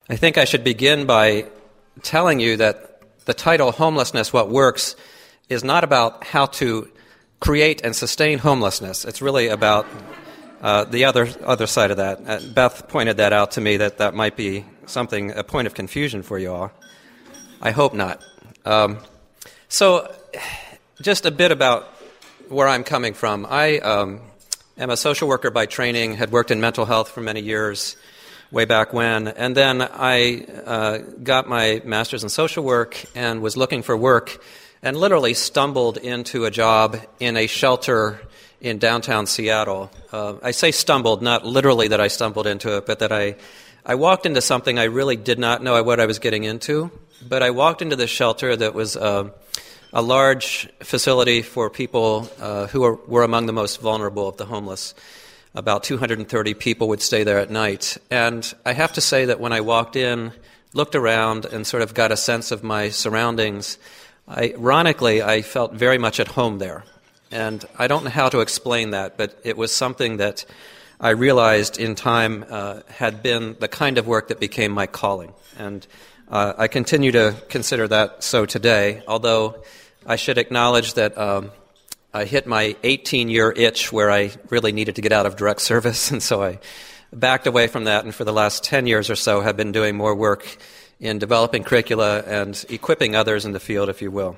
I think I should begin by telling you that the title Homelessness, What Works is not about how to create and sustain homelessness. It's really about the other side of that. Beth pointed that out to me, that might be a point of confusion for you all. I hope not. So just a bit about where I'm coming from. I am a social worker by training, had worked in mental health for many years, way back when, and then I got my master's in social work and was looking for work and literally stumbled into a job in a shelter in downtown Seattle. I say stumbled, not literally that I stumbled into it, but that I walked into something I really did not know what I was getting into, but I walked into this shelter that was a large facility for people who were among the most vulnerable of the homeless. About 230 people would stay there at night. And I have to say that when I walked in, looked around, and sort of got a sense of my surroundings, ironically, I felt very much at home there. And I don't know how to explain that, but it was something that I realized in time had been the kind of work that became my calling. And I continue to consider that so today, although I should acknowledge that I hit my 18-year itch where I really needed to get out of direct service, and so I backed away from that, and for the last 10 years or so have been doing more work in developing curricula and equipping others in the field, if you will.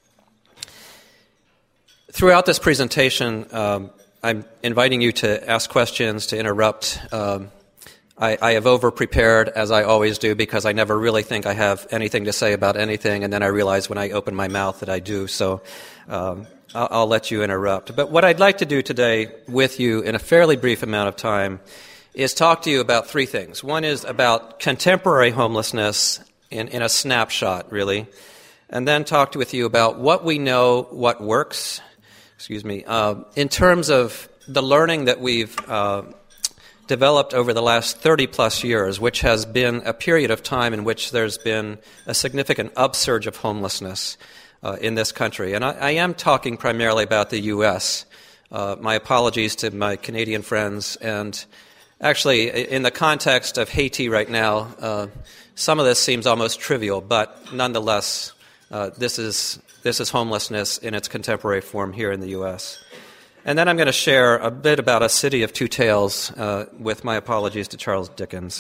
Throughout this presentation, I'm inviting you to ask questions, to interrupt. I have over-prepared, as I always do, because I never really think I have anything to say about anything, and then I realize when I open my mouth that I do, so I'll let you interrupt. But what I'd like to do today with you in a fairly brief amount of time is talk to you about three things. One is about contemporary homelessness in a snapshot, really, and then talk with you about what we know, what works, in terms of the learning that we've developed over the last 30-plus years, which has been a period of time in which there's been a significant upsurge of homelessness in this country. And I am talking primarily about the U.S. My apologies to my Canadian friends. And actually, in the context of Haiti right now, some of this seems almost trivial, but nonetheless, this is homelessness in its contemporary form here in the U.S. And then I'm going to share a bit about A City of Two Tales, with my apologies to Charles Dickens.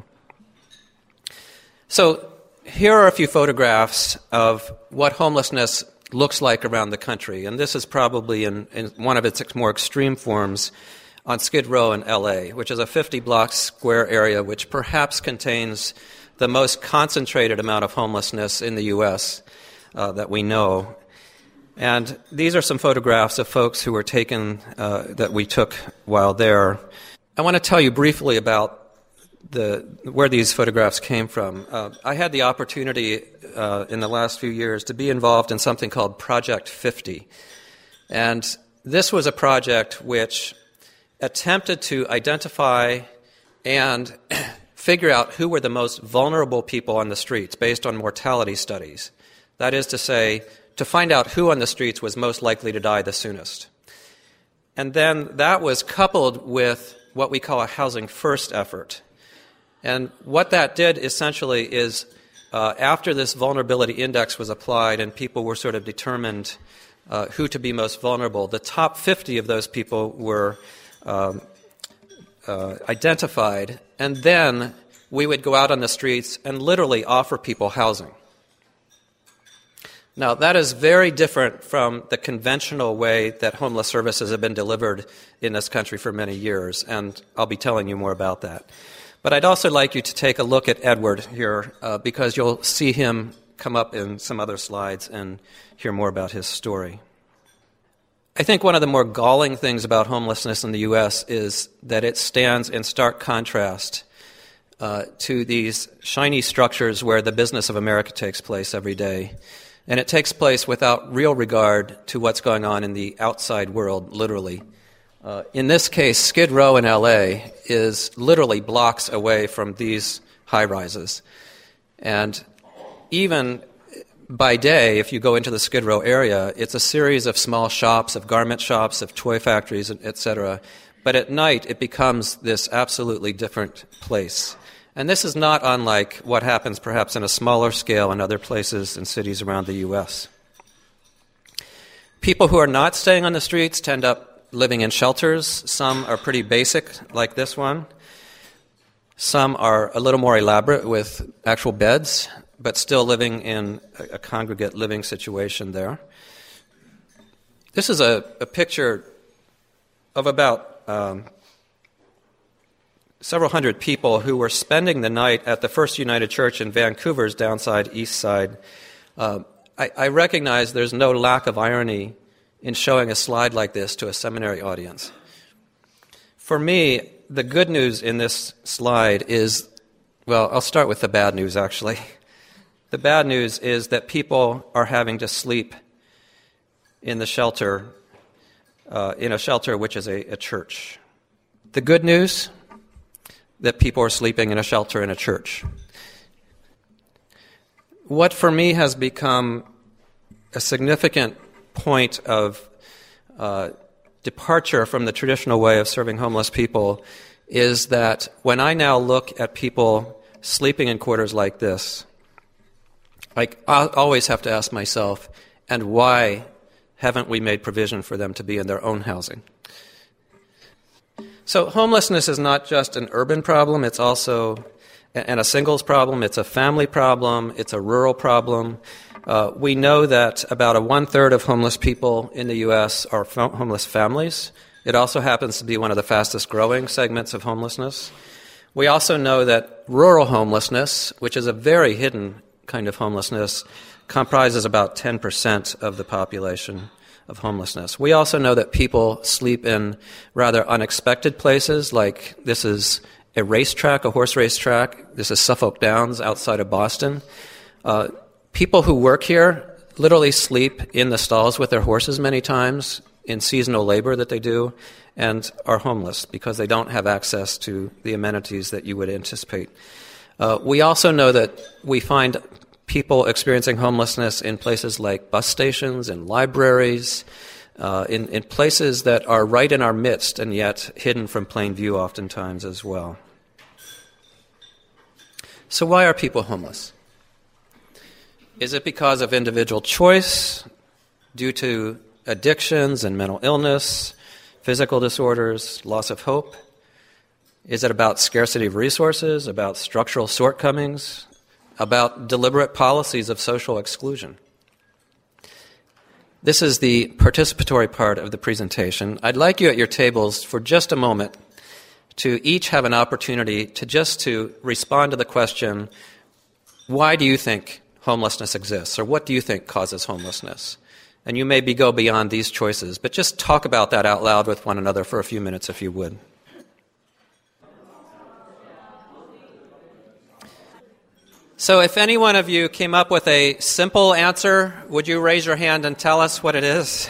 So here are a few photographs of what homelessness looks like around the country, and this is probably in one of its more extreme forms on Skid Row in L.A., which is a 50-block square area which perhaps contains the most concentrated amount of homelessness in the U.S. That we know. And these are some photographs of folks who were taken, that we took while there. I want to tell you briefly about where these photographs came from. I had the opportunity in the last few years to be involved in something called Project 50. And this was a project which attempted to identify and figure out who were the most vulnerable people on the streets based on mortality studies. That is to say, to find out who on the streets was most likely to die the soonest. And then that was coupled with what we call a housing first effort. And what that did essentially is, after this vulnerability index was applied and people were sort of determined who to be most vulnerable, the top 50 of those people were identified, and then we would go out on the streets and literally offer people housing. Now, that is very different from the conventional way that homeless services have been delivered in this country for many years, and I'll be telling you more about that. But I'd also like you to take a look at Edward here, because you'll see him come up in some other slides and hear more about his story. I think one of the more galling things about homelessness in the U.S. is that it stands in stark contrast to these shiny structures where the business of America takes place every day. And it takes place without real regard to what's going on in the outside world, literally. In this case, Skid Row in L.A. is literally blocks away from these high-rises. And even by day, if you go into the Skid Row area, it's a series of small shops, of garment shops, of toy factories, etc. But at night, it becomes this absolutely different place. And this is not unlike what happens perhaps on a smaller scale in other places and cities around the U.S. People who are not staying on the streets tend up living in shelters. Some are pretty basic, like this one. Some are a little more elaborate with actual beds, but still living in a congregate living situation there. This is a picture of about several hundred people who were spending the night at the First United Church in Vancouver's downside east side. I recognize there's no lack of irony in showing a slide like this to a seminary audience. For me, the good news in this slide is, well, I'll start with the bad news, actually. The bad news is that people are having to sleep in the shelter, in a shelter which is a church. The good news, that people are sleeping in a shelter in a church. What for me has become a significant point of departure from the traditional way of serving homeless people is that when I now look at people sleeping in quarters like this, I always have to ask myself, and why haven't we made provision for them to be in their own housing? So homelessness is not just an urban problem, it's also a singles problem, it's a family problem, it's a rural problem. We know that about 1/3 of homeless people in the U.S. are homeless families. It also happens to be one of the fastest growing segments of homelessness. We also know that rural homelessness, which is a very hidden kind of homelessness, comprises about 10% of the population of homelessness. We also know that people sleep in rather unexpected places, like this is a racetrack, a horse racetrack. This is Suffolk Downs outside of Boston. People who work here literally sleep in the stalls with their horses many times in seasonal labor that they do, and are homeless because they don't have access to the amenities that you would anticipate. We also know that we find people experiencing homelessness in places like bus stations and libraries, in places that are right in our midst and yet hidden from plain view oftentimes as well. So why are people homeless? Is it because of individual choice, due to addictions and mental illness, physical disorders, loss of hope? Is it about scarcity of resources, about structural shortcomings, about deliberate policies of social exclusion? This is the participatory part of the presentation. I'd like you at your tables for just a moment to each have an opportunity to respond to the question, why do you think homelessness exists, or what do you think causes homelessness? And you may go beyond these choices, but just talk about that out loud with one another for a few minutes if you would. So if any one of you came up with a simple answer, would you raise your hand and tell us what it is?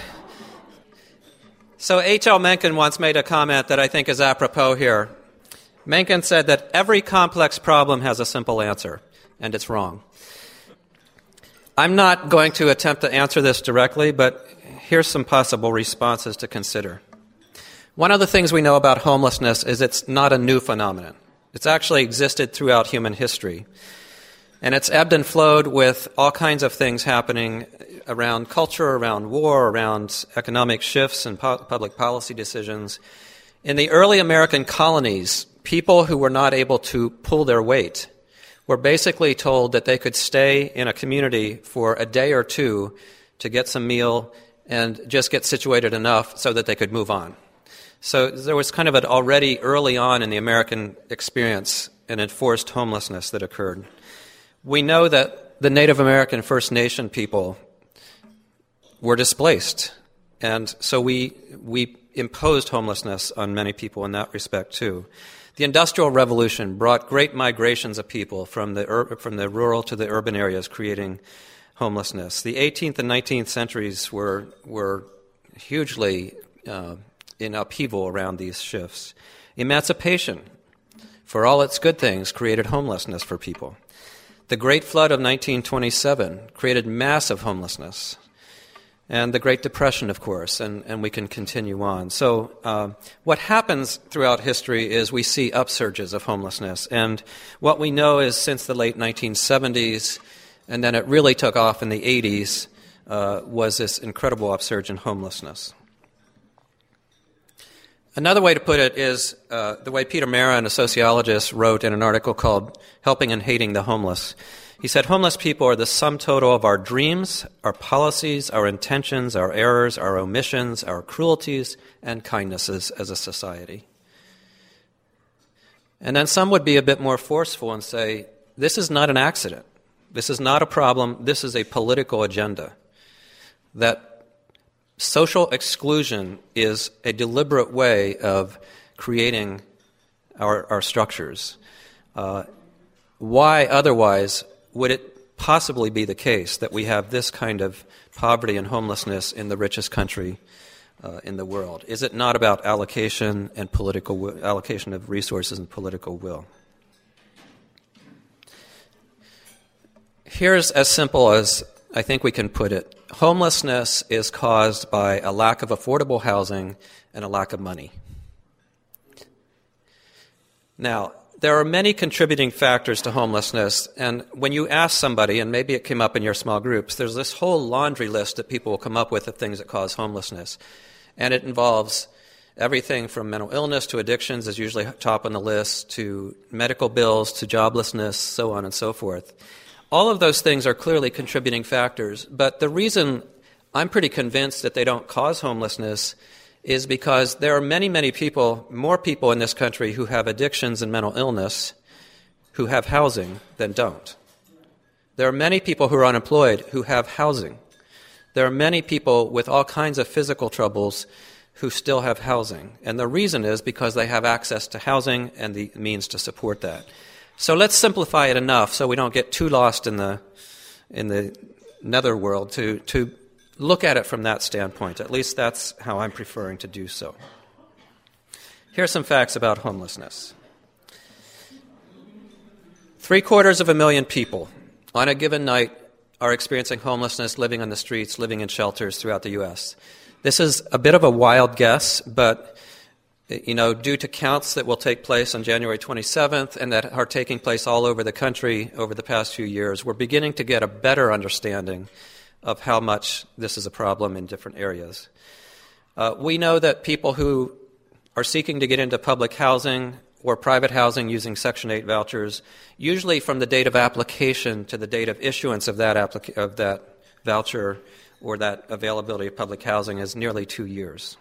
So H.L. Mencken once made a comment that I think is apropos here. Mencken said that every complex problem has a simple answer, and it's wrong. I'm not going to attempt to answer this directly, but here's some possible responses to consider. One of the things we know about homelessness is it's not a new phenomenon. It's actually existed throughout human history. And it's ebbed and flowed with all kinds of things happening around culture, around war, around economic shifts and public policy decisions. In the early American colonies, people who were not able to pull their weight were basically told that they could stay in a community for a day or two to get some meal and just get situated enough so that they could move on. So there was kind of an already early on in the American experience an enforced homelessness that occurred. We know that the Native American First Nation people were displaced, and so we imposed homelessness on many people in that respect too. The Industrial Revolution brought great migrations of people from the rural to the urban areas, creating homelessness. The 18th and 19th centuries were hugely in upheaval around these shifts. Emancipation, for all its good things, created homelessness for people. The Great Flood of 1927 created massive homelessness. and the Great Depression, of course, and we can continue on. So what happens throughout history is we see upsurges of homelessness, and what we know is since the late 1970s, and then it really took off in the 80s, was this incredible upsurge in homelessness. Another way to put it is the way Peter Marin, a sociologist, wrote in an article called Helping and Hating the Homeless. He said, homeless people are the sum total of our dreams, our policies, our intentions, our errors, our omissions, our cruelties, and kindnesses as a society. And then some would be a bit more forceful and say, this is not an accident. This is not a problem. This is a political agenda. That social exclusion is a deliberate way of creating our structures. Why otherwise would it possibly be the case that we have this kind of poverty and homelessness in the richest country in the world? Is it not about allocation and allocation of resources and political will? Here's as simple as I think we can put it. Homelessness is caused by a lack of affordable housing and a lack of money. Now, there are many contributing factors to homelessness, and when you ask somebody, and maybe it came up in your small groups, there's this whole laundry list that people will come up with of things that cause homelessness. And it involves everything from mental illness to addictions is usually top on the list, to medical bills, to joblessness, so on and so forth. All of those things are clearly contributing factors, but the reason I'm pretty convinced that they don't cause homelessness is because there are many, many people, more people in this country who have addictions and mental illness who have housing than don't. There are many people who are unemployed who have housing. There are many people with all kinds of physical troubles who still have housing. And the reason is because they have access to housing and the means to support that. So let's simplify it enough so we don't get too lost in the netherworld to look at it from that standpoint. At least that's how I'm preferring to do so. Here are some facts about homelessness. 750,000 people on a given night are experiencing homelessness, living on the streets, living in shelters throughout the U.S. This is a bit of a wild guess, but due to counts that will take place on January 27th and that are taking place all over the country over the past few years, we're beginning to get a better understanding of how much this is a problem in different areas. We know that people who are seeking to get into public housing or private housing using Section 8 vouchers, usually from the date of application to the date of issuance of that voucher or that availability of public housing is nearly 2 years.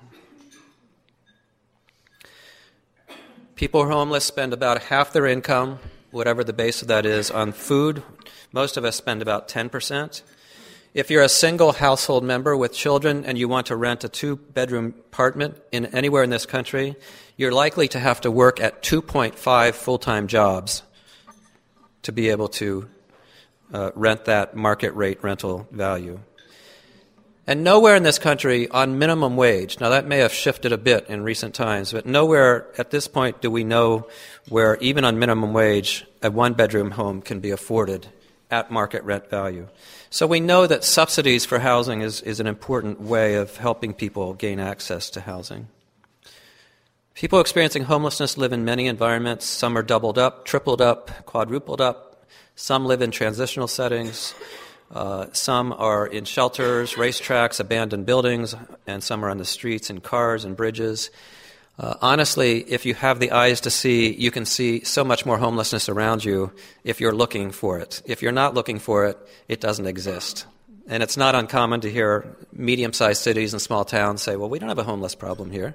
People who are homeless spend about half their income, whatever the base of that is, on food. Most of us spend about 10%. If you're a single household member with children and you want to rent a 2-bedroom apartment anywhere in this country, you're likely to have to work at 2.5 full-time jobs to be able to rent that market rate rental value. And nowhere in this country on minimum wage, now that may have shifted a bit in recent times, but nowhere at this point do we know where even on minimum wage a 1-bedroom home can be afforded at market rent value. So we know that subsidies for housing is an important way of helping people gain access to housing. People experiencing homelessness live in many environments. Some are doubled up, tripled up, quadrupled up. Some live in transitional settings. Some are in shelters, racetracks, abandoned buildings, and some are on the streets in cars and bridges. Honestly, if you have the eyes to see, you can see so much more homelessness around you if you're looking for it. If you're not looking for it, it doesn't exist. And it's not uncommon to hear medium-sized cities and small towns say, well, we don't have a homeless problem here.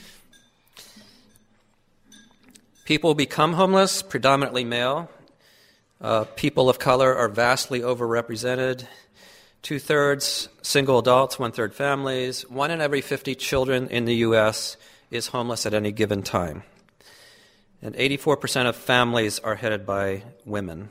People become homeless, predominantly male. People of color are vastly overrepresented. 2/3 single adults, 1/3 families. 1 in every 50 children in the U.S. is homeless at any given time. And 84% of families are headed by women.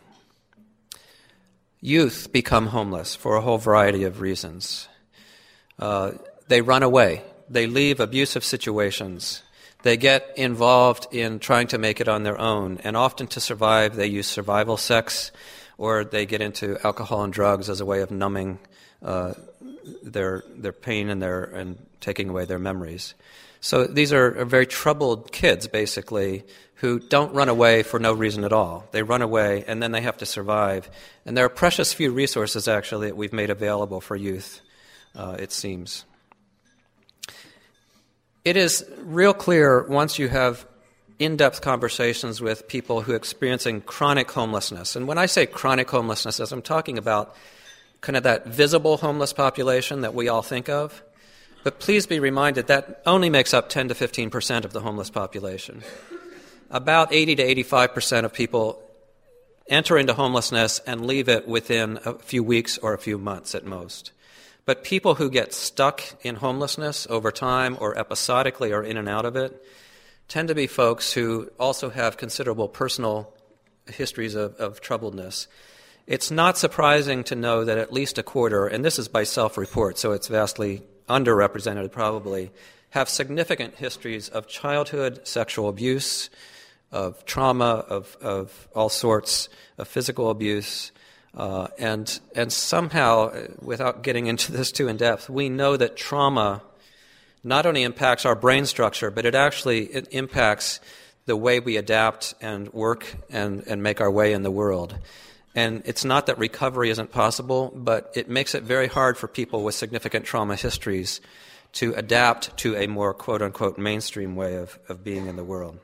Youth become homeless for a whole variety of reasons. They run away. They leave abusive situations. They get involved in trying to make it on their own, and often to survive, they use survival sex, or they get into alcohol and drugs as a way of numbing their pain and taking away their memories. So these are very troubled kids, basically, who don't run away for no reason at all. They run away, and then they have to survive. And there are precious few resources, actually, that we've made available for youth, it seems. It is real clear once you have in-depth conversations with people who are experiencing chronic homelessness. And when I say chronic homelessness, as I'm talking about kind of that visible homeless population that we all think of, but please be reminded that only makes up 10 to 15% of the homeless population. About 80 to 85% of people enter into homelessness and leave it within a few weeks or a few months at most. But people who get stuck in homelessness over time or episodically or in and out of it tend to be folks who also have considerable personal histories of troubledness. It's not surprising to know that at least a quarter, and this is by self-report, so it's vastly underrepresented probably, have significant histories of childhood sexual abuse, of trauma, of all sorts of physical abuse, and somehow, without getting into this too in depth, we know that trauma not only impacts our brain structure, but it impacts the way we adapt and work and make our way in the world. And it's not that recovery isn't possible, but it makes it very hard for people with significant trauma histories to adapt to a more quote-unquote mainstream way of being in the world.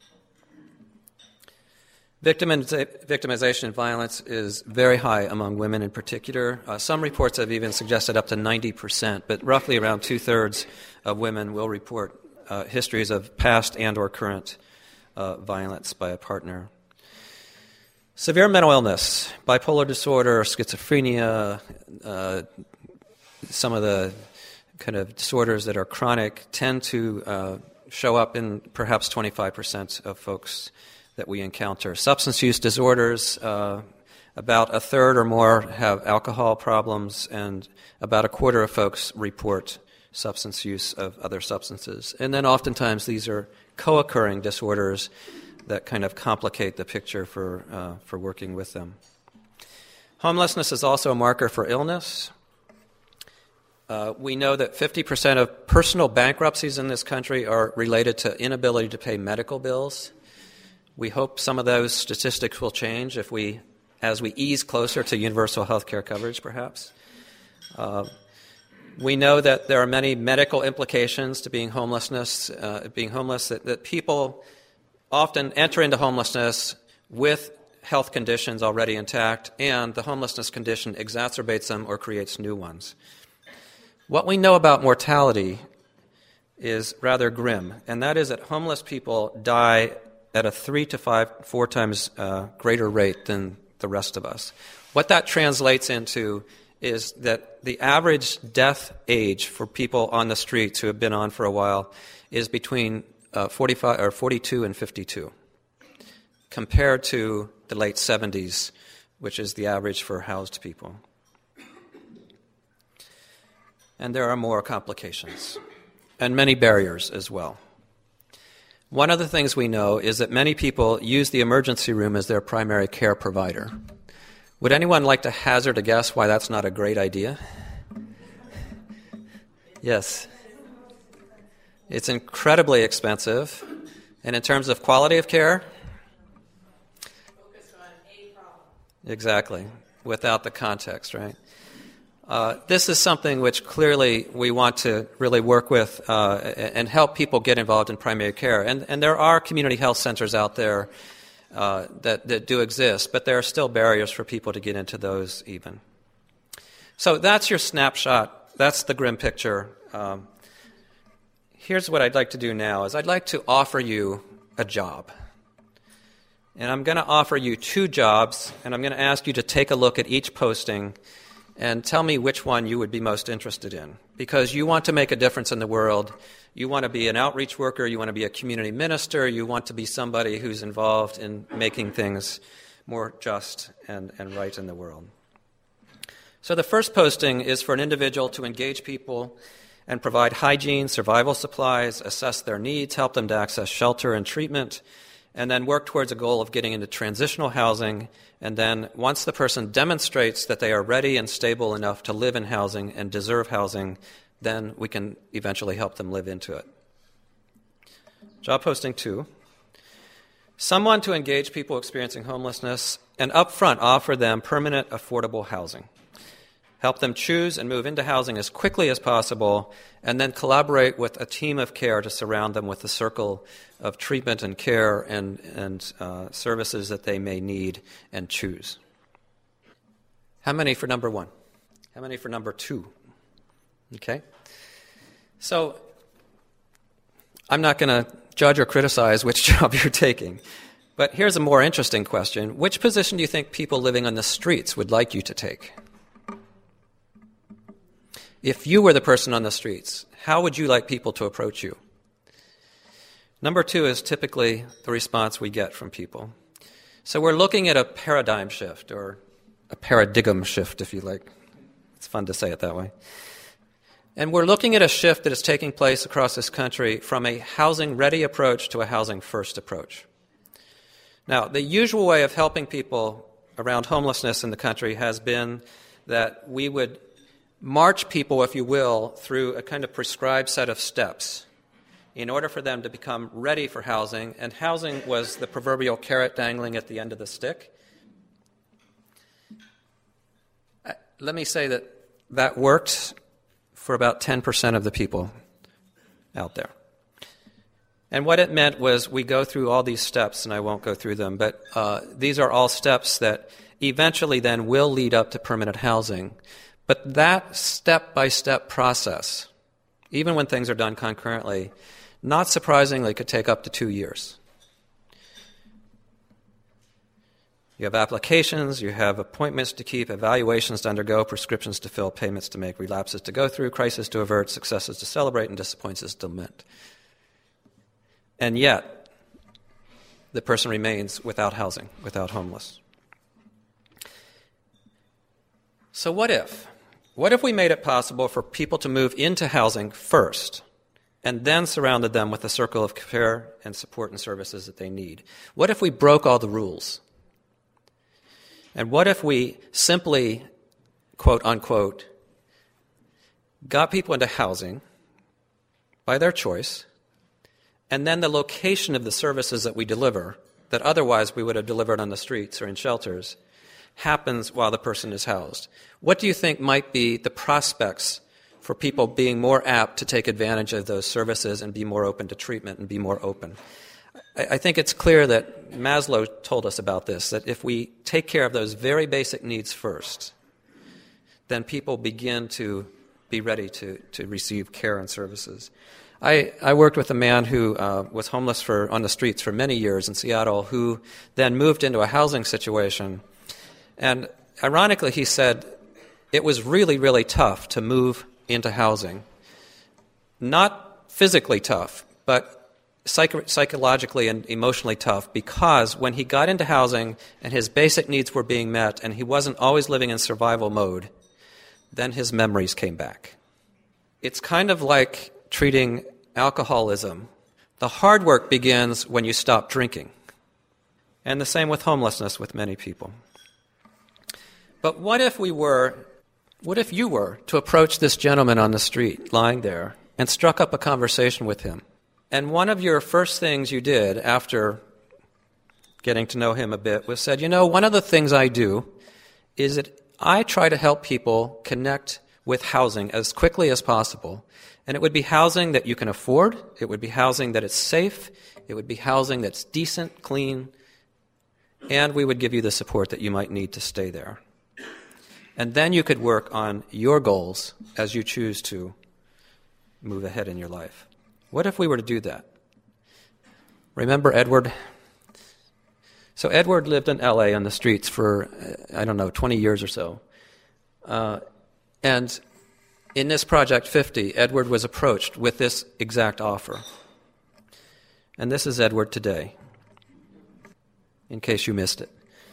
Victimization and violence is very high among women in particular. Some reports have even suggested up to 90%, but roughly around two-thirds of women will report histories of past and or current violence by a partner. Severe mental illness, bipolar disorder, schizophrenia, some of the kind of disorders that are chronic tend to show up in perhaps 25% of folks that we encounter. Substance use disorders, about a third or more have alcohol problems, and about a quarter of folks report substance use of other substances. And then oftentimes these are co-occurring disorders that kind of complicate the picture for working with them. Homelessness is also a marker for illness. We know that 50% of personal bankruptcies in this country are related to inability to pay medical bills. We hope some of those statistics will change as we ease closer to universal health care coverage, perhaps. We know that there are many medical implications to being homeless, that people often enter into homelessness with health conditions already intact, and the homelessness condition exacerbates them or creates new ones. What we know about mortality is rather grim, and that is that homeless people die at a 4 times greater rate than the rest of us. What that translates into is that the average death age for people on the streets who have been on for a while is between 42 and 52, compared to the late 70s, which is the average for housed people. And there are more complications, and many barriers as well. One of the things we know is that many people use the emergency room as their primary care provider. Would anyone like to hazard a guess why that's not a great idea? Yes. It's incredibly expensive. And in terms of quality of care? Focus on a problem. Exactly. Without the context, right? This is something which clearly we want to really work with and help people get involved in primary care. And there are community health centers out there that do exist, but there are still barriers for people to get into those even. So that's your snapshot. That's the grim picture. Here's what I'd like to do now is I'd like to offer you a job. And I'm going to offer you 2 jobs, and I'm going to ask you to take a look at each posting and tell me which one you would be most interested in. Because you want to make a difference in the world. You want to be an outreach worker. You want to be a community minister. You want to be somebody who's involved in making things more just and right in the world. So the first posting is for an individual to engage people and provide hygiene, survival supplies, assess their needs, help them to access shelter and treatment, and then work towards a goal of getting into transitional housing. And then once the person demonstrates that they are ready and stable enough to live in housing and deserve housing, then we can eventually help them live into it. Job posting 2. Someone to engage people experiencing homelessness and upfront offer them permanent, affordable housing. Help them choose and move into housing as quickly as possible, and then collaborate with a team of care to surround them with a circle of treatment and care and services that they may need and choose. How many for number 1? How many for number 2? Okay. So I'm not going to judge or criticize which job you're taking, but here's a more interesting question. Which position do you think people living on the streets would like you to take? If you were the person on the streets, how would you like people to approach you? Number 2 is typically the response we get from people. So we're looking at a paradigm shift, or a paradigm shift, if you like. It's fun to say it that way. And we're looking at a shift that is taking place across this country from a housing-ready approach to a housing-first approach. Now, the usual way of helping people around homelessness in the country has been that we would march people, if you will, through a kind of prescribed set of steps in order for them to become ready for housing, and housing was the proverbial carrot dangling at the end of the stick. Let me say that worked for about 10% of the people out there. And what it meant was we go through all these steps, and I won't go through them, but these are all steps that eventually then will lead up to permanent housing. But that step-by-step process, even when things are done concurrently, not surprisingly could take up to 2 years. You have applications, you have appointments to keep, evaluations to undergo, prescriptions to fill, payments to make, relapses to go through, crises to avert, successes to celebrate, and disappointments to lament. And yet, the person remains without housing, without homeless. So what if? What if we made it possible for people to move into housing first and then surrounded them with a circle of care and support and services that they need? What if we broke all the rules? And what if we simply, quote unquote, got people into housing by their choice, and then the location of the services that we deliver, that otherwise we would have delivered on the streets or in shelters, happens while the person is housed? What do you think might be the prospects for people being more apt to take advantage of those services and be more open to treatment and be more open? I think it's clear that Maslow told us about this, that if we take care of those very basic needs first, then people begin to be ready to receive care and services. I worked with a man who was homeless on the streets for many years in Seattle, who then moved into a housing situation. And ironically, he said it was really, really tough to move into housing. Not physically tough, but psychologically and emotionally tough, because when he got into housing and his basic needs were being met and he wasn't always living in survival mode, then his memories came back. It's kind of like treating alcoholism. The hard work begins when you stop drinking. And the same with homelessness with many people. But what if you were to approach this gentleman on the street lying there and struck up a conversation with him? And one of your first things you did after getting to know him a bit was said, one of the things I do is that I try to help people connect with housing as quickly as possible. And it would be housing that you can afford. It would be housing that is safe. It would be housing that's decent, clean. And we would give you the support that you might need to stay there. And then you could work on your goals as you choose to move ahead in your life. What if we were to do that? Remember Edward? So Edward lived in L.A. on the streets for, 20 years or so. And in this Project 50, Edward was approached with this exact offer. And this is Edward today, in case you missed it.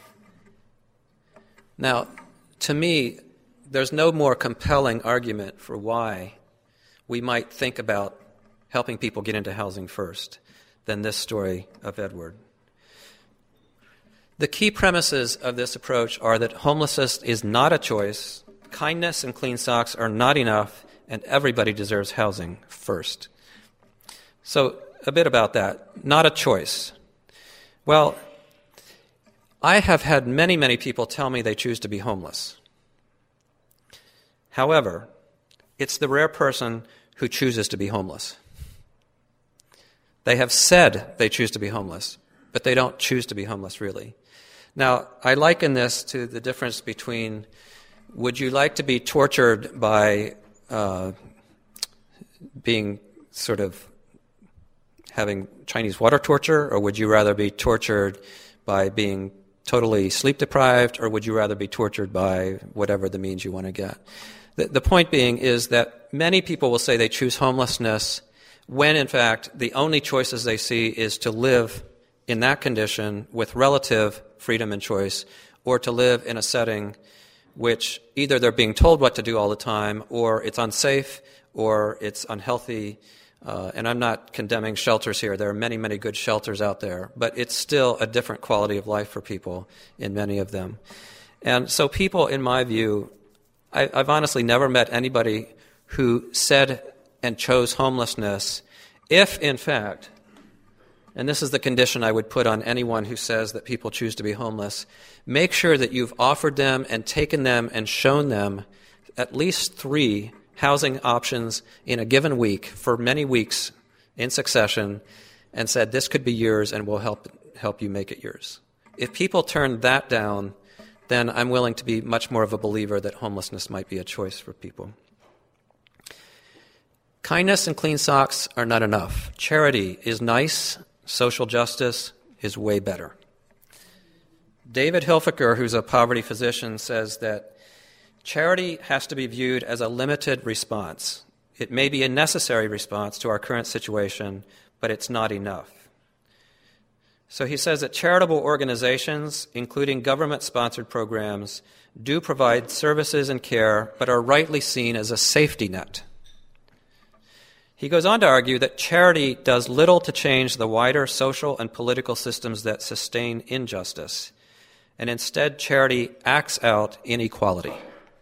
Now, to me, there's no more compelling argument for why we might think about helping people get into housing first than this story of Edward. The key premises of this approach are that homelessness is not a choice, kindness and clean socks are not enough, and everybody deserves housing first. So, a bit about that. Not a choice. Well, I have had many, many people tell me they choose to be homeless. However, it's the rare person who chooses to be homeless. They have said they choose to be homeless, but they don't choose to be homeless really. Now, I liken this to the difference between, would you like to be tortured by being sort of having Chinese water torture, or would you rather be tortured by being totally sleep deprived, or would you rather be tortured by whatever the means you want to get? The point being is that many people will say they choose homelessness when, in fact, the only choices they see is to live in that condition with relative freedom and choice, or to live in a setting which either they're being told what to do all the time, or it's unsafe, or it's unhealthy. And I'm not condemning shelters here. There are many, many good shelters out there, but it's still a different quality of life for people in many of them. And so people, in my view, I've honestly never met anybody who said and chose homelessness if, in fact, and this is the condition I would put on anyone who says that people choose to be homeless, make sure that you've offered them and taken them and shown them at least 3 housing options in a given week for many weeks in succession and said, this could be yours and we'll help you make it yours. If people turn that down, then I'm willing to be much more of a believer that homelessness might be a choice for people. Kindness and clean socks are not enough. Charity is nice. Social justice is way better. David Hilfiker, who's a poverty physician, says that charity has to be viewed as a limited response. It may be a necessary response to our current situation, but it's not enough. So he says that charitable organizations, including government-sponsored programs, do provide services and care, but are rightly seen as a safety net. He goes on to argue that charity does little to change the wider social and political systems that sustain injustice, and instead charity acts out inequality.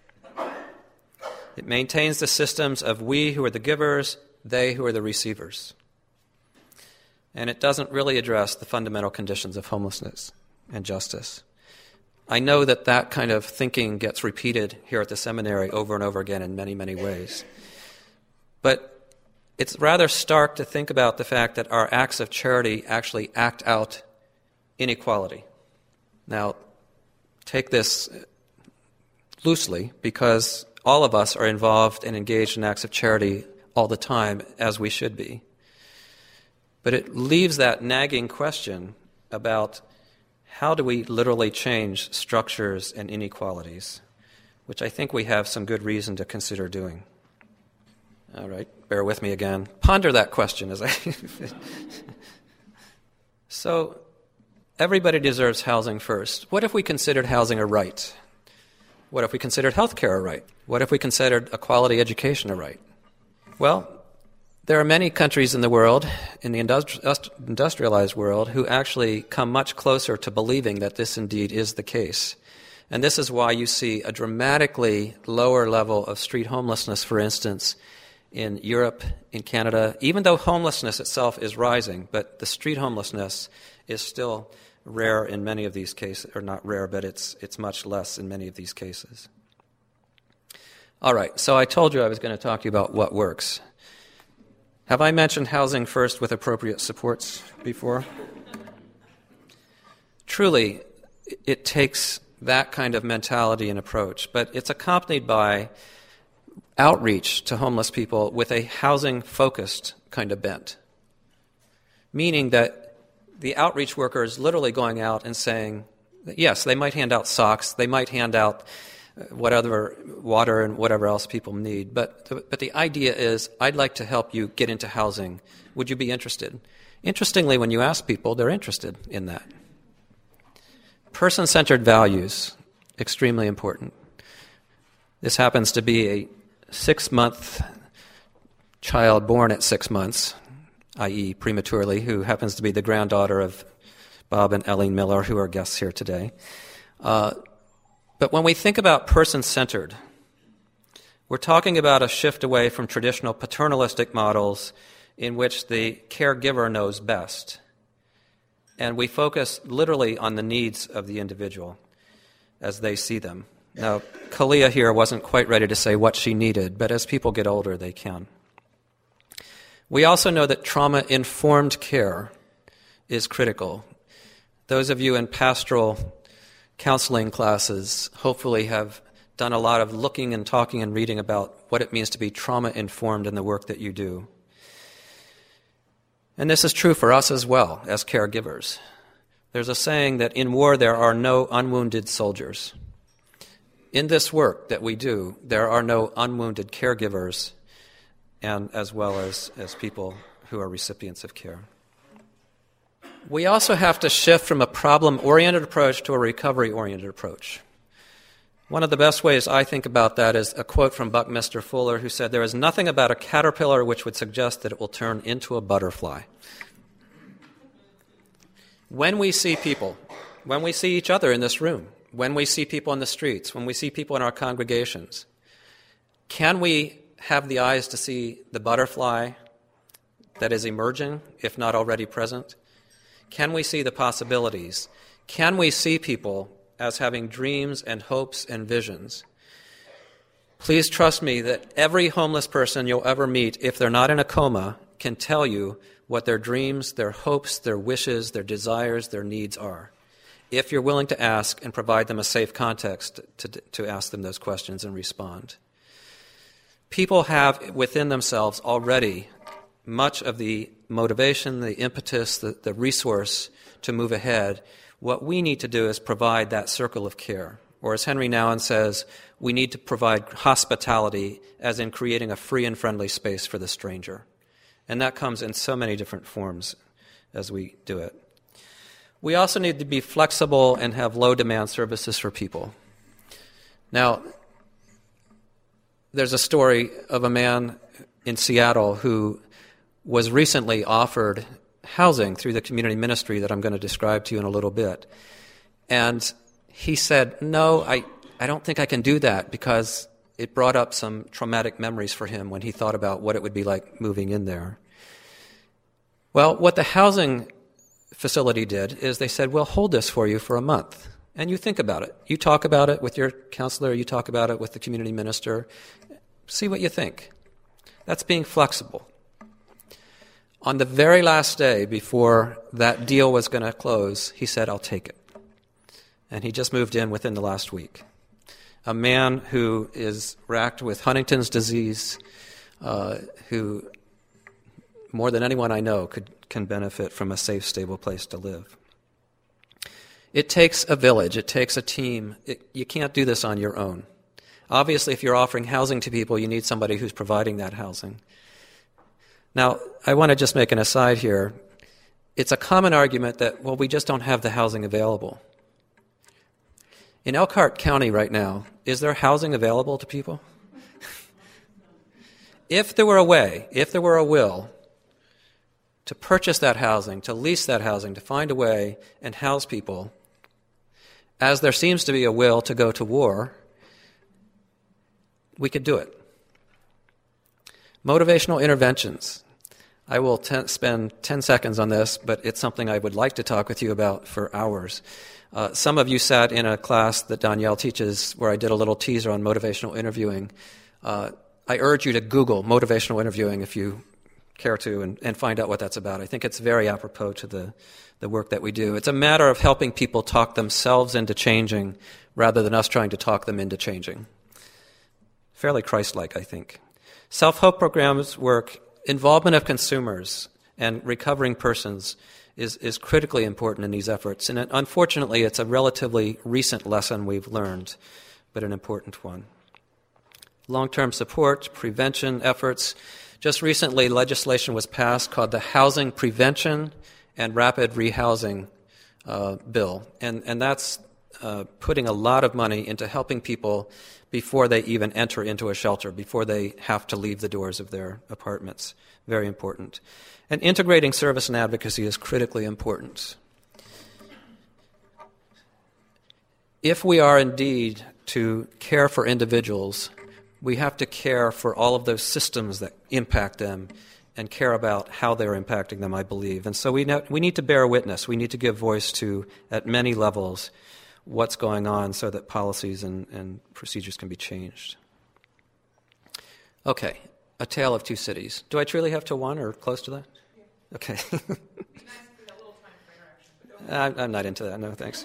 It maintains the systems of we who are the givers, they who are the receivers. And it doesn't really address the fundamental conditions of homelessness and justice. I know that that kind of thinking gets repeated here at the seminary over and over again in many, many ways. But it's rather stark to think about the fact that our acts of charity actually act out inequality. Now, take this loosely, because all of us are involved and engaged in acts of charity all the time, as we should be. But it leaves that nagging question about how do we literally change structures and inequalities, which I think we have some good reason to consider doing. All right, bear with me again. Ponder that question as I... So, everybody deserves housing first. What if we considered housing a right? What if we considered health care a right? What if we considered a quality education a right? Well, there are many countries in the world, in the industrialized world, who actually come much closer to believing that this indeed is the case. And this is why you see a dramatically lower level of street homelessness, for instance, in Europe, in Canada, even though homelessness itself is rising, but the street homelessness is still rare in many of these cases, or not rare, but it's much less in many of these cases. All right, so I told you I was going to talk to you about what works. Have I mentioned housing first with appropriate supports before? Truly, it takes that kind of mentality and approach, but it's accompanied by outreach to homeless people with a housing-focused kind of bent, meaning that the outreach worker is literally going out and saying, that yes, they might hand out socks, they might hand out whatever water and whatever else people need, but the idea is, I'd like to help you get into housing. Would you be interested? Interestingly, when you ask people, they're interested in that. Person-centered values, extremely important. This happens to be a 6-month child born at 6 months, i.e. prematurely, who happens to be the granddaughter of Bob and Eileen Miller, who are guests here today. But when we think about person-centered, we're talking about a shift away from traditional paternalistic models in which the caregiver knows best. And we focus literally on the needs of the individual as they see them. Now, Kalia here wasn't quite ready to say what she needed, but as people get older, they can. We also know that trauma-informed care is critical. Those of you in pastoral counseling classes hopefully have done a lot of looking and talking and reading about what it means to be trauma-informed in the work that you do. And this is true for us as well, as caregivers. There's a saying that in war there are no unwounded soldiers. In this work that we do, there are no unwounded caregivers, and as well as people who are recipients of care. We also have to shift from a problem-oriented approach to a recovery-oriented approach. One of the best ways I think about that is a quote from Buckminster Fuller, who said, "There is nothing about a caterpillar which would suggest that it will turn into a butterfly." When we see people, when we see each other in this room, when we see people in the streets, when we see people in our congregations, can we have the eyes to see the butterfly that is emerging, if not already present? Can we see the possibilities? Can we see people as having dreams and hopes and visions? Please trust me that every homeless person you'll ever meet, if they're not in a coma, can tell you what their dreams, their hopes, their wishes, their desires, their needs are, if you're willing to ask and provide them a safe context to ask them those questions and respond. People have within themselves already much of the motivation, the impetus, the resource to move ahead. What we need to do is provide that circle of care. Or as Henry Nouwen says, we need to provide hospitality, as in creating a free and friendly space for the stranger. And that comes in so many different forms as we do it. We also need to be flexible and have low-demand services for people. Now, there's a story of a man in Seattle who was recently offered housing through the community ministry that I'm going to describe to you in a little bit. And he said, "No, I don't think I can do that," because it brought up some traumatic memories for him when he thought about what it would be like moving in there. Well, what the housing facility did is they said, "We'll hold this for you for a month, and you think about it. You talk about it with your counselor, you talk about it with the community minister, see what you think." That's being flexible. On the very last day before that deal was going to close, he said, "I'll take it." And he just moved in within the last week. A man who is racked with Huntington's disease, who more than anyone I know can benefit from a safe, stable place to live. It takes a village. It takes a team. You can't do this on your own. Obviously, if you're offering housing to people, you need somebody who's providing that housing. Now, I want to just make an aside here. It's a common argument that, well, we just don't have the housing available. In Elkhart County right now, is there housing available to people? If there were a way, if there were a will to purchase that housing, to lease that housing, to find a way and house people, as there seems to be a will to go to war, we could do it. Motivational interventions. I will spend 10 seconds on this, but it's something I would like to talk with you about for hours. Some of you sat in a class that Danielle teaches where I did a little teaser on motivational interviewing. I urge you to Google motivational interviewing if you care to and find out what that's about. I think it's very apropos to the work that we do. It's a matter of helping people talk themselves into changing rather than us trying to talk them into changing. Fairly Christ-like, I think. Self-help programs work. Involvement of consumers and recovering persons is critically important in these efforts. And unfortunately, it's a relatively recent lesson we've learned, but an important one. Long-term support, prevention efforts. Just recently, legislation was passed called the Housing Prevention and Rapid Rehousing Bill. And that's putting a lot of money into helping people before they even enter into a shelter, before they have to leave the doors of their apartments. Very important. And integrating service and advocacy is critically important. if we are indeed to care for individuals, we have to care for all of those systems that impact them and care about how they're impacting them, I believe. And so we need to bear witness. We need to give voice to, at many levels, what's going on so that policies and procedures can be changed. Okay, A Tale of Two Cities. Do I truly have to one or close to that? Okay. I'm not into that, no, thanks.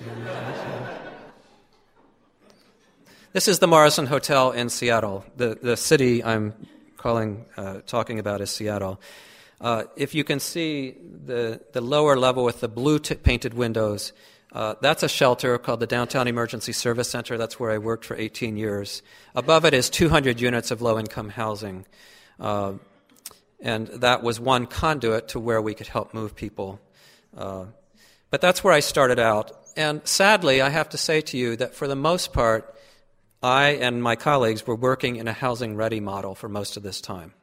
This is the Morrison Hotel in Seattle. The city I'm talking about is Seattle. If you can see the lower level with the blue painted windows, that's a shelter called the Downtown Emergency Service Center. That's where I worked for 18 years. Above it is 200 units of low-income housing. And that was one conduit to where we could help move people. But that's where I started out. And sadly, I have to say to you that for the most part, I and my colleagues were working in a housing-ready model for most of this time.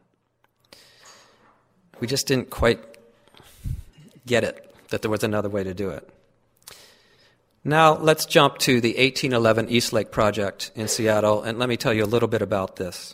We just didn't quite get it, that there was another way to do it. Now let's jump to the 1811 Eastlake Project in Seattle, and let me tell you a little bit about this.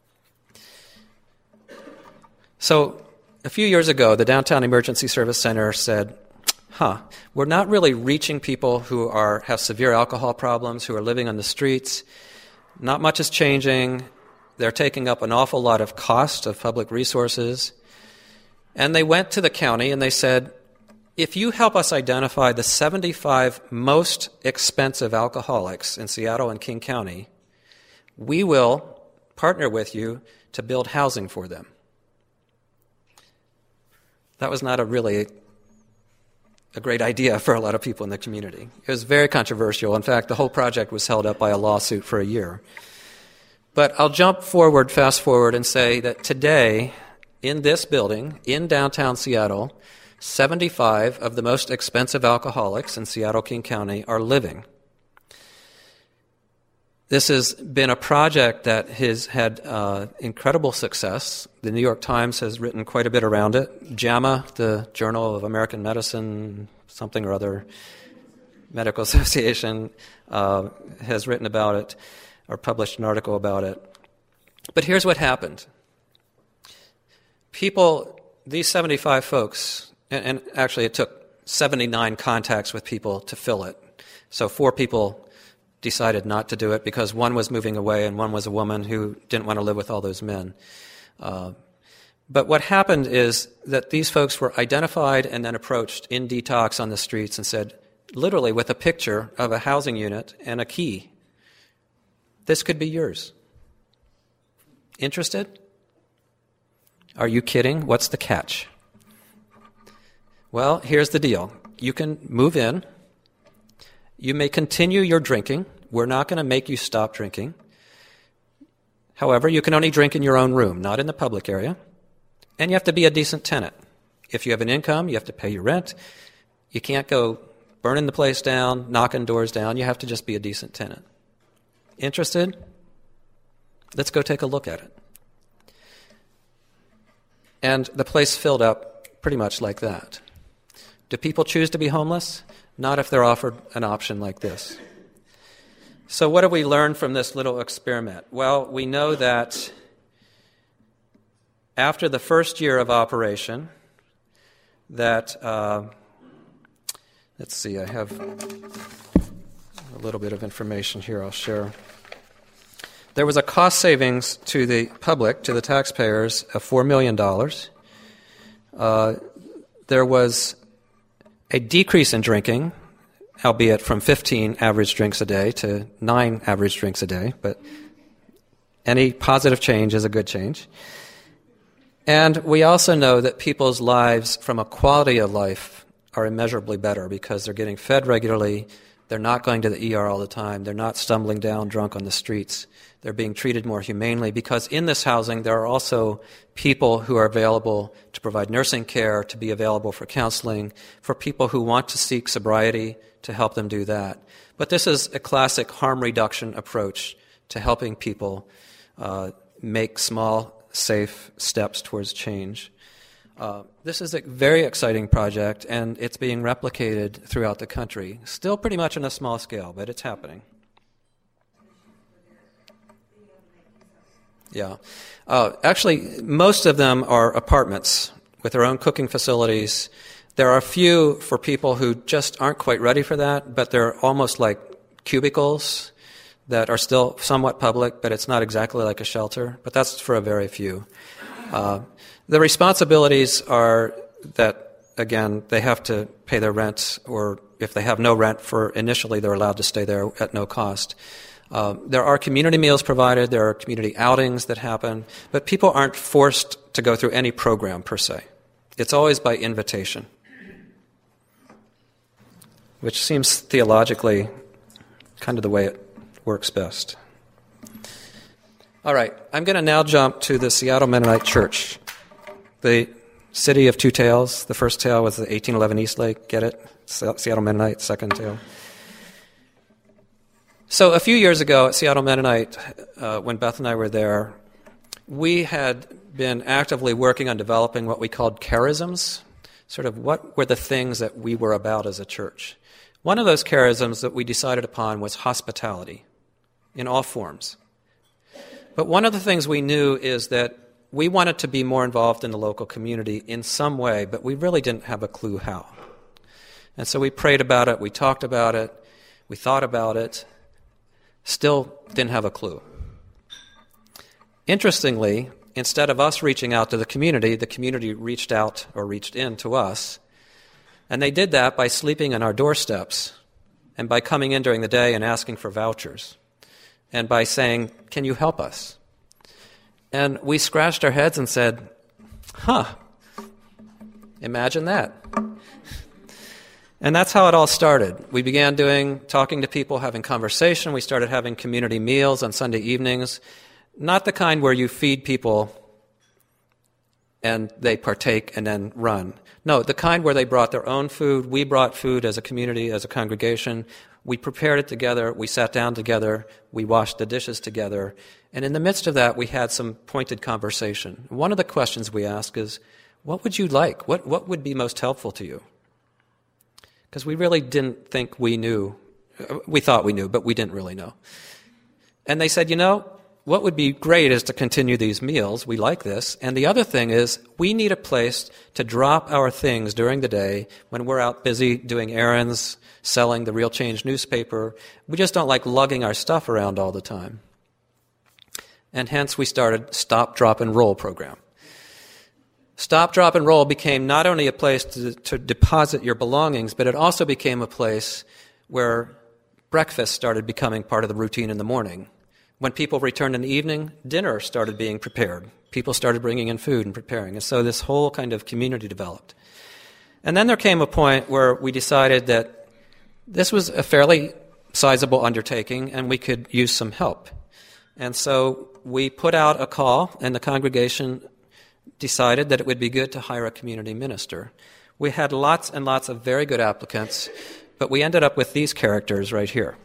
So a few years ago, the Downtown Emergency Service Center said, we're not really reaching people who have severe alcohol problems, who are living on the streets. Not much is changing. They're taking up an awful lot of cost of public resources. And they went to the county and they said, if you help us identify the 75 most expensive alcoholics in Seattle and King County, we will partner with you to build housing for them. That was not a great idea for a lot of people in the community. It was very controversial. In fact, the whole project was held up by a lawsuit for a year. But I'll fast forward, and say that today, in this building, in downtown Seattle, 75 of the most expensive alcoholics in Seattle, King County are living. This has been a project that has had incredible success. The New York Times has written quite a bit around it. JAMA, the Journal of American Medicine, something or other, Medical Association, has written about it or published an article about it. But here's what happened. These 75 folks, and actually it took 79 contacts with people to fill it. So 4 people decided not to do it because one was moving away and one was a woman who didn't want to live with all those men. But what happened is that these folks were identified and then approached in detox on the streets and said, literally with a picture of a housing unit and a key, this could be yours. Interested? Are you kidding? What's the catch? Well, here's the deal. You can move in. You may continue your drinking. We're not going to make you stop drinking. However, you can only drink in your own room, not in the public area. And you have to be a decent tenant. If you have an income, you have to pay your rent. You can't go burning the place down, knocking doors down. You have to just be a decent tenant. Interested? Let's go take a look at it. And the place filled up pretty much like that. Do people choose to be homeless? Not if they're offered an option like this. So what do we learn from this little experiment? Well, we know that after the first year of operation, that, let's see, I have a little bit of information here I'll share. There was a cost savings to the public, to the taxpayers, of $4 million. There was a decrease in drinking, albeit from 15 average drinks a day to 9 average drinks a day, but any positive change is a good change. And we also know that people's lives from a quality of life are immeasurably better because they're getting fed regularly, they're not going to the ER all the time, they're not stumbling down drunk on the streets, they're being treated more humanely because in this housing there are also people who are available to provide nursing care, to be available for counseling, for people who want to seek sobriety, to help them do that. But this is a classic harm reduction approach to helping people make small, safe steps towards change. This is a very exciting project, and it's being replicated throughout the country. Still pretty much on a small scale, but it's happening. Yeah. Actually, most of them are apartments with their own cooking facilities. There are a few for people who just aren't quite ready for that, but they're almost like cubicles that are still somewhat public, but it's not exactly like a shelter. But that's for a very few. The responsibilities are that, again, they have to pay their rent, or if they have no rent for initially, they're allowed to stay there at no cost. There are community meals provided, there are community outings that happen, but people aren't forced to go through any program per se. It's always by invitation, which seems theologically kind of the way it works best. All right, I'm going to now jump to the Seattle Mennonite Church, the city of two tales. The first tale was the 1811 Eastlake, get it? Seattle Mennonite, second tale. So a few years ago at Seattle Mennonite, when Beth and I were there, we had been actively working on developing what we called charisms, sort of what were the things that we were about as a church. One of those charisms that we decided upon was hospitality in all forms. But one of the things we knew is that we wanted to be more involved in the local community in some way, but we really didn't have a clue how. And so we prayed about it, we talked about it, we thought about it, still didn't have a clue. Interestingly, instead of us reaching out to the community reached out or reached in to us. And they did that by sleeping on our doorsteps and by coming in during the day and asking for vouchers and by saying, "Can you help us?" And we scratched our heads and said, imagine that. And that's how it all started. We began talking to people, having conversation. We started having community meals on Sunday evenings. Not the kind where you feed people and they partake and then run. No, the kind where they brought their own food. We brought food as a community, as a congregation. We prepared it together. We sat down together. We washed the dishes together. And in the midst of that, we had some pointed conversation. One of the questions we ask is, what would you like? What would be most helpful to you? Because we really didn't think we knew. We thought we knew, but we didn't really know. And they said, what would be great is to continue these meals. We like this. And the other thing is, we need a place to drop our things during the day when we're out busy doing errands, selling the Real Change newspaper. We just don't like lugging our stuff around all the time. And hence we started Stop, Drop, and Roll program. Stop, Drop, and Roll became not only a place to deposit your belongings, but it also became a place where breakfast started becoming part of the routine in the morning. When people returned in the evening, dinner started being prepared. People started bringing in food and preparing. And so this whole kind of community developed. And then there came a point where we decided that this was a fairly sizable undertaking and we could use some help. And so we put out a call, and the congregation decided that it would be good to hire a community minister. We had lots and lots of very good applicants, but we ended up with these characters right here.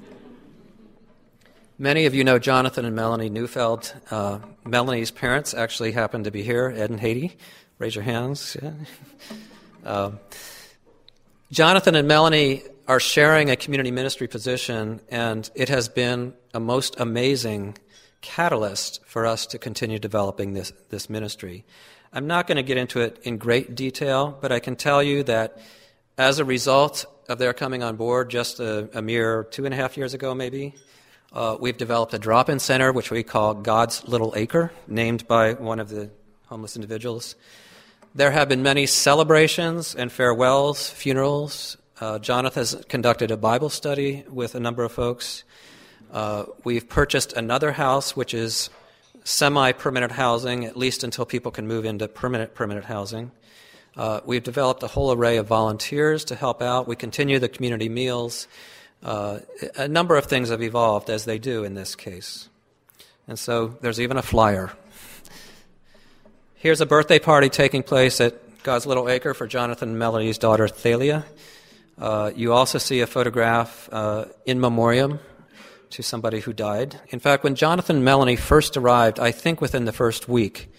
Many of you know Jonathan and Melanie Neufeld. Melanie's parents actually happen to be here, Ed and Haiti. Raise your hands. Yeah. Jonathan and Melanie are sharing a community ministry position, and it has been a most amazing catalyst for us to continue developing this ministry. I'm not going to get into it in great detail, but I can tell you that as a result of their coming on board just a mere 2.5 years ago maybe, we've developed a drop-in center, which we call God's Little Acre, named by one of the homeless individuals. There have been many celebrations and farewells, funerals. Jonathan has conducted a Bible study with a number of folks. We've purchased another house, which is semi-permanent housing, at least until people can move into permanent housing. We've developed a whole array of volunteers to help out. We continue the community meals. A number of things have evolved, as they do in this case. And so there's even a flyer. Here's a birthday party taking place at God's Little Acre for Jonathan and Melanie's daughter, Thalia. You also see a photograph in memoriam to somebody who died. In fact, when Jonathan and Melanie first arrived, I think within the first week,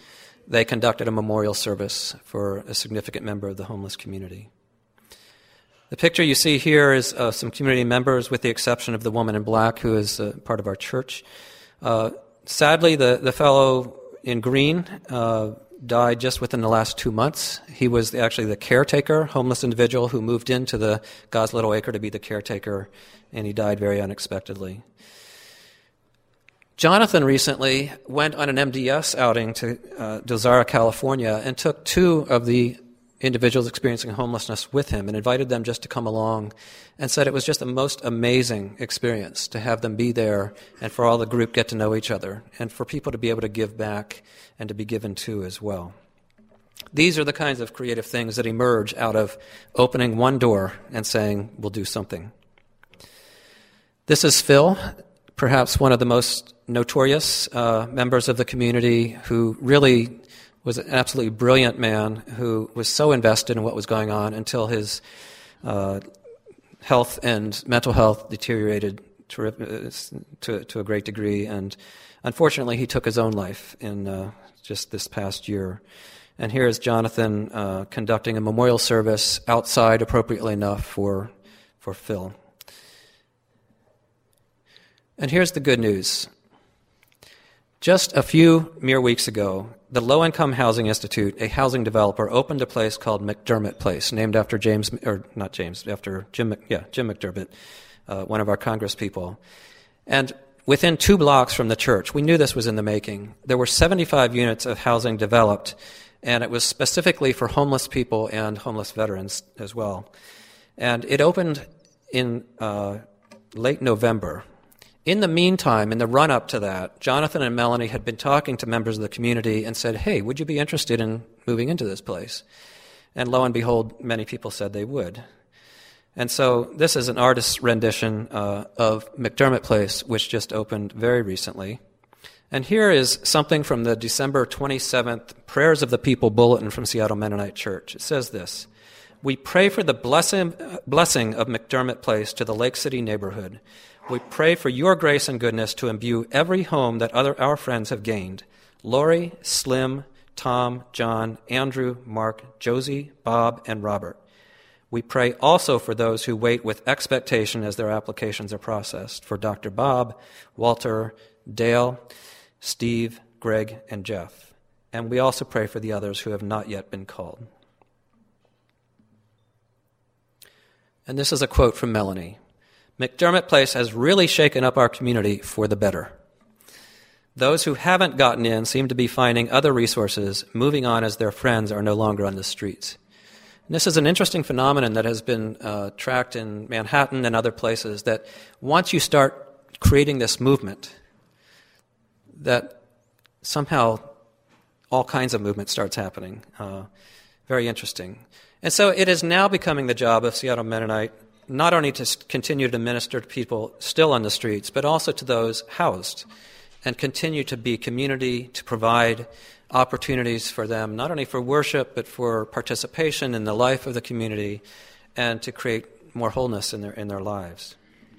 they conducted a memorial service for a significant member of the homeless community. The picture you see here is some community members, with the exception of the woman in black, who is part of our church. Sadly, the fellow in green died just within the last 2 months. He was actually the caretaker, homeless individual who moved into the God's Little Acre to be the caretaker, and he died very unexpectedly. Jonathan recently went on an MDS outing to Dozara, California, and took 2 of the individuals experiencing homelessness with him and invited them just to come along, and said it was just the most amazing experience to have them be there and for all the group get to know each other and for people to be able to give back and to be given to as well. These are the kinds of creative things that emerge out of opening one door and saying, we'll do something. This is Phil, perhaps one of the most notorious members of the community, who really was an absolutely brilliant man who was so invested in what was going on until his health and mental health deteriorated to a great degree. And unfortunately, he took his own life in just this past year. And here is Jonathan conducting a memorial service outside, appropriately enough, for Phil. And here's the good news. Just a few mere weeks ago, the Low Income Housing Institute, a housing developer, opened a place called McDermott Place, named after Jim McDermott, one of our Congress people. And within 2 blocks from the church, we knew this was in the making, there were 75 units of housing developed, and it was specifically for homeless people and homeless veterans as well. And it opened in late November. In the meantime, in the run-up to that, Jonathan and Melanie had been talking to members of the community and said, hey, would you be interested in moving into this place? And lo and behold, many people said they would. And so this is an artist's rendition of McDermott Place, which just opened very recently. And here is something from the December 27th Prayers of the People Bulletin from Seattle Mennonite Church. It says this: we pray for the blessing of McDermott Place to the Lake City neighborhood. We pray for your grace and goodness to imbue every home that our friends have gained. Lori, Slim, Tom, John, Andrew, Mark, Josie, Bob, and Robert. We pray also for those who wait with expectation as their applications are processed, for Dr. Bob, Walter, Dale, Steve, Greg, and Jeff. And we also pray for the others who have not yet been called. And this is a quote from Melanie. McDermott Place has really shaken up our community for the better. Those who haven't gotten in seem to be finding other resources, moving on as their friends are no longer on the streets. And this is an interesting phenomenon that has been tracked in Manhattan and other places, that once you start creating this movement, that somehow all kinds of movement starts happening. Very interesting. And so it is now becoming the job of Seattle Mennonite not only to continue to minister to people still on the streets, but also to those housed, and continue to be community, to provide opportunities for them, not only for worship, but for participation in the life of the community, and to create more wholeness in their lives.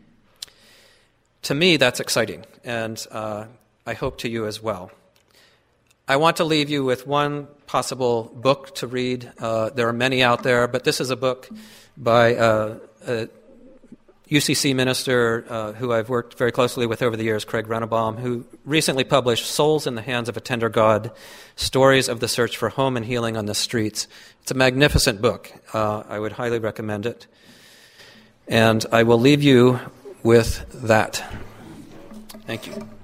To me, that's exciting, and I hope to you as well. I want to leave you with one possible book to read. There are many out there, but this is a book by a UCC minister who I've worked very closely with over the years, Craig Rennebaum, who recently published Souls in the Hands of a Tender God, Stories of the Search for Home and Healing on the Streets. It's a magnificent book. I would highly recommend it. And I will leave you with that. Thank you.